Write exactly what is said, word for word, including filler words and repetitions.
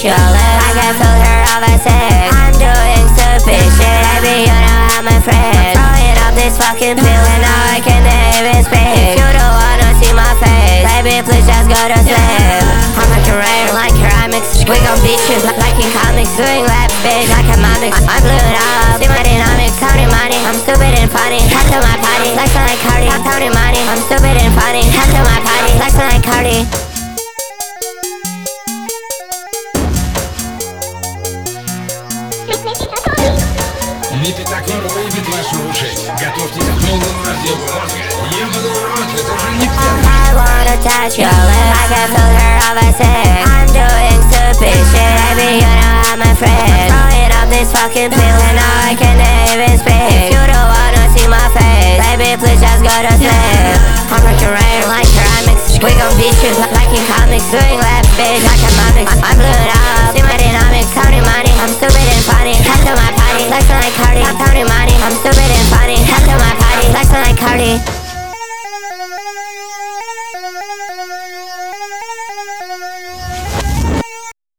your lips. I can feel her off a six. I'm doing stupid shit. Baby, you know I'm a friend. I'm throwing up this fucking pill and now I can't even speak. If you don't wanna see my face, baby, please just go to sleep. I'm fucking rare like ceramics. We gon' beat you like in comics. Doing rap bitch like a mimic. I'm glued up, see my dynamics. Counting money, I'm stupid and funny. Come to my party, like like Cardi. I'm counting money, I'm stupid and funny. Come to my party, like like Cardi. Лепетакор выбит ваши уши. Готовьтесь к полному разделу мозга. Ебаный рот, это уже не I wanna touch your lips. I can feel her off a six. I'm doing stupid shit. Baby, you know I'm a friend. Throwing up this fucking pill and now I can't even speak. If you don't wanna see my face, baby, please just go to sleep. I'm fucking rare like ceramics. We gon' beat you like in comics. Doing rap bitch like a mimic. I'm glued up, see my dynamics. Counting money, I'm stupid and funny. Come to my party, like like Cardi. I'm counting money, I'm stupid and funny. Come to my party, like like Cardi.